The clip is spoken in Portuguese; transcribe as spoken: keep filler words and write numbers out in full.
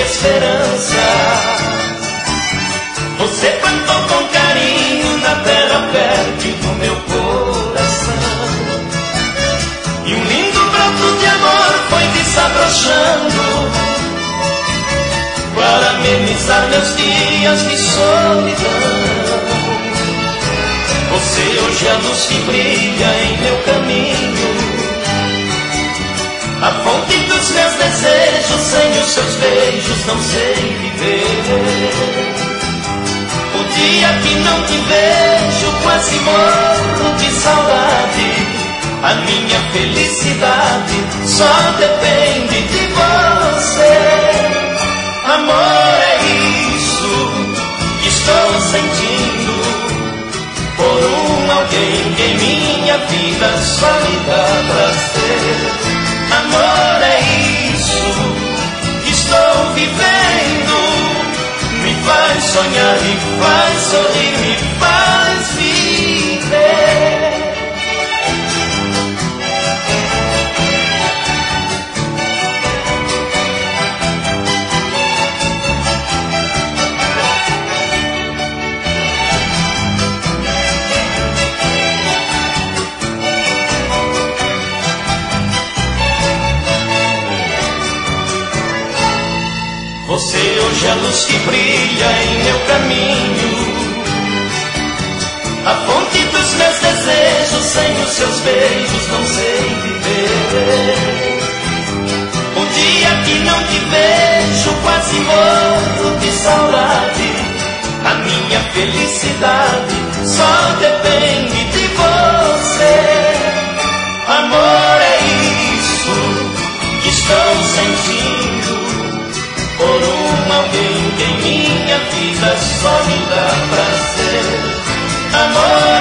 esperança. Você plantou com carinho na terra fértil do meu coração, e um lindo broto de amor foi desabrochando para amenizar meus dias de solidão. Você hoje é a luz que brilha em meu caminho, a fonte dos meus desejos. Sem os seus beijos não sei viver. O dia que não te vejo quase morro de saudade. A minha felicidade só depende de você. Amor, é isso que estou sentindo por um alguém que em minha vida só me dá prazer. Amor, é isso que estou vivendo, me faz sonhar, me faz sorrir, me faz viver. Você hoje é a luz que brilha em meu caminho, a fonte dos meus desejos. Sem os seus beijos não sei viver. O dia que não te vejo quase morro de saudade. A minha felicidade só depende de você. Amor, é isso que estou sentindo por um alguém que em minha vida só me dá prazer. Amor,